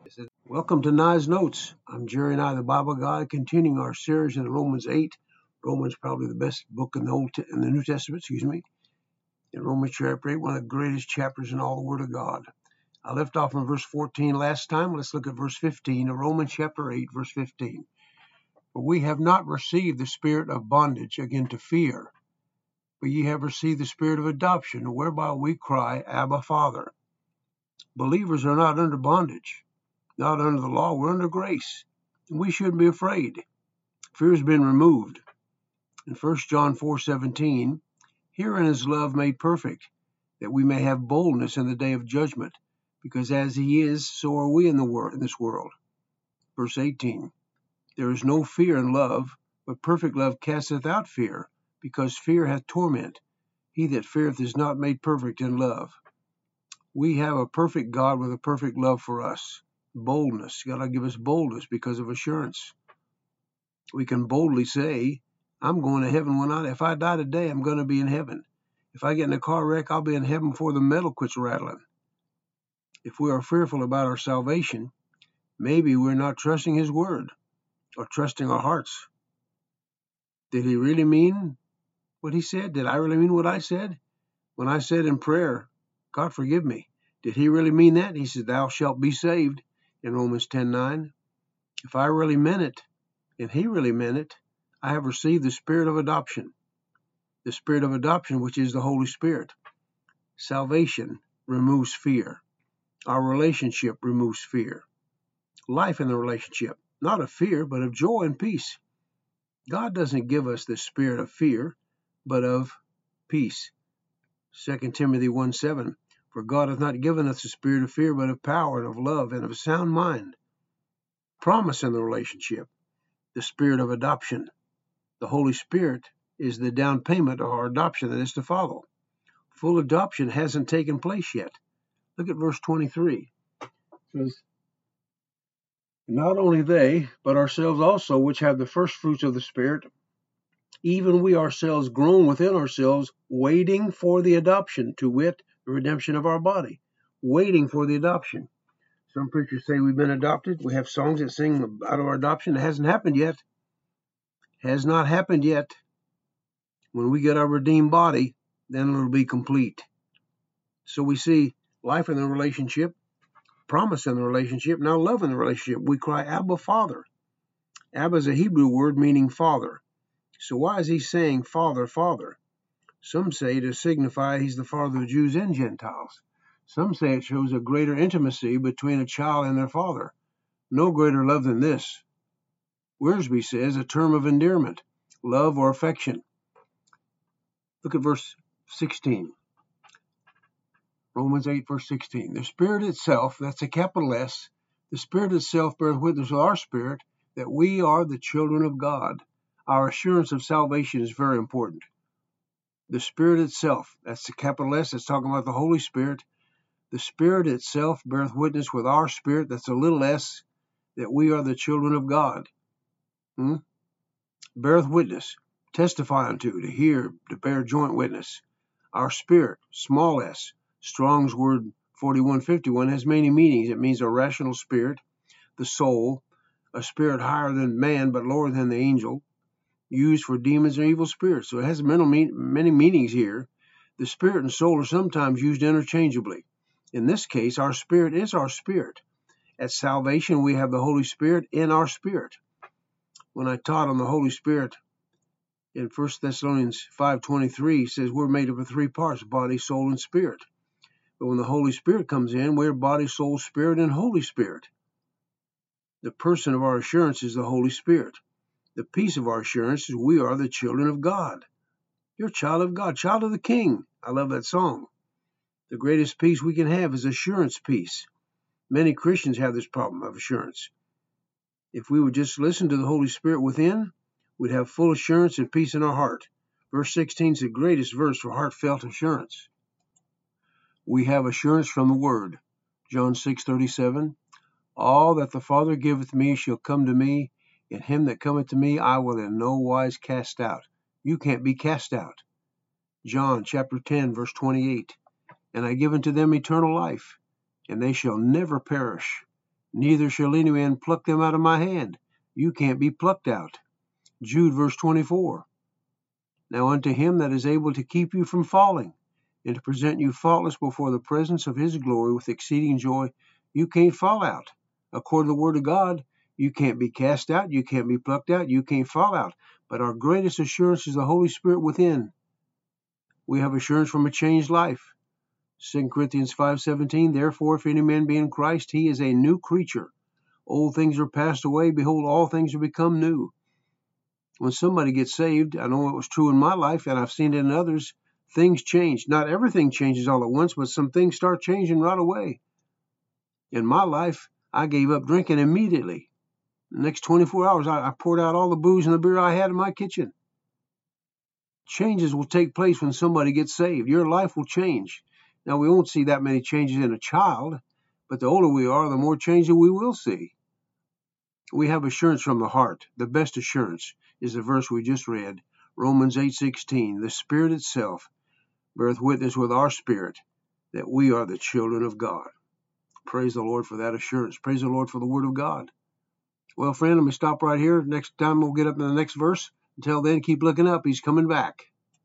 Welcome to Nye's Notes. I'm Jerry Nye, the Bible Guy, continuing our series in Romans 8. Romans probably the best book in the New Testament, In Romans chapter 8, one of the greatest chapters in all the Word of God. I left off in verse 14 last time. Let's look at verse 15 of Romans chapter 8, verse 15. For we have not received the spirit of bondage again to fear, but ye have received the spirit of adoption, whereby we cry, Abba, Father. Believers are not under bondage, not under the law. We're under grace. And we shouldn't be afraid. Fear has been removed. In 1 John 4:17, herein is love made perfect, that we may have boldness in the day of judgment, because as he is, so are we in this world. Verse 18, there is no fear in love, but perfect love casteth out fear, because fear hath torment. He that feareth is not made perfect in love. We have a perfect God with a perfect love for us. Boldness. God will give us boldness because of assurance. We can boldly say, I'm going to heaven if I die today, I'm going to be in heaven. If I get in a car wreck, I'll be in heaven before the metal quits rattling. If we are fearful about our salvation, maybe we're not trusting his word or trusting our hearts. Did he really mean what he said? Did I really mean what I said? When I said in prayer, God forgive me, did he really mean that? He said, thou shalt be saved in Romans 10:9. If I really meant it, and he really meant it, I have received the spirit of adoption. The spirit of adoption, which is the Holy Spirit. Salvation removes fear. Our relationship removes fear. Life in the relationship, not of fear, but of joy and peace. God doesn't give us the spirit of fear, but of peace. 2 Timothy 1:7, for God hath not given us the spirit of fear, but of power and of love and of a sound mind. Promise in the relationship. The spirit of adoption. The Holy Spirit is the down payment of our adoption that is to follow. Full adoption hasn't taken place yet. Look at verse 23. It says, not only they, but ourselves also, which have the first fruits of the Spirit, even we ourselves groan within ourselves, waiting for the adoption, to wit, the redemption of our body. Waiting for the adoption. Some preachers say we've been adopted. We have songs that sing out of our adoption. It hasn't happened yet. Has not happened yet. When we get our redeemed body, then it'll be complete. So we see life in the relationship, promise in the relationship, now love in the relationship. We cry, Abba, Father. Abba is a Hebrew word meaning father. So why is he saying Father, Father? Some say to signify he's the father of Jews and Gentiles. Some say it shows a greater intimacy between a child and their father. No greater love than this. Wiersbe says a term of endearment, love or affection. Look at verse 16. Romans 8, verse 16. The Spirit itself, that's a capital S, the Spirit itself beareth witness with our spirit that we are the children of God. Our assurance of salvation is very important. The Spirit itself, that's the capital S, that's talking about the Holy Spirit. The Spirit itself beareth witness with our spirit, that's a little s, that we are the children of God. Beareth witness, testify unto, to hear, to bear joint witness. Our spirit, small s, Strong's word 4151 has many meanings. It means a rational spirit, the soul, a spirit higher than man but lower than the angel, used for demons or evil spirits. So it has many meanings here. The spirit and soul are sometimes used interchangeably. In this case, our spirit is our spirit. At salvation, we have the Holy Spirit in our spirit. When I taught on the Holy Spirit in 1 Thessalonians 5:23, it says we're made up of three parts, body, soul, and spirit. But when the Holy Spirit comes in, we're body, soul, spirit, and Holy Spirit. The person of our assurance is the Holy Spirit. The peace of our assurance is we are the children of God. You're a child of God, child of the King. I love that song. The greatest peace we can have is assurance peace. Many Christians have this problem of assurance. If we would just listen to the Holy Spirit within, we'd have full assurance and peace in our heart. Verse 16 is the greatest verse for heartfelt assurance. We have assurance from the Word. John 6:37, all that the Father giveth me shall come to me, and him that cometh to me I will in no wise cast out. You can't be cast out. John chapter 10, verse 28, and I give unto them eternal life, and they shall never perish, neither shall any man pluck them out of my hand. You can't be plucked out. Jude verse 24. Now unto him that is able to keep you from falling, and to present you faultless before the presence of his glory with exceeding joy. You can't fall out. According to the word of God, you can't be cast out, you can't be plucked out, you can't fall out. But our greatest assurance is the Holy Spirit within. We have assurance from a changed life. 2 Corinthians 5:17, therefore if any man be in Christ, he is a new creature. Old things are passed away, behold, all things are become new. When somebody gets saved, I know it was true in my life, and I've seen it in others, things change. Not everything changes all at once, but some things start changing right away. In my life, I gave up drinking immediately. The next 24 hours, I poured out all the booze and the beer I had in my kitchen. Changes will take place when somebody gets saved. Your life will change. Now, we won't see that many changes in a child, but the older we are, the more changes we will see. We have assurance from the heart. The best assurance is the verse we just read, Romans 8:16. The Spirit itself beareth witness with our spirit that we are the children of God. Praise the Lord for that assurance. Praise the Lord for the Word of God. Well, friend, let me stop right here. Next time we'll get up in the next verse. Until then, keep looking up. He's coming back.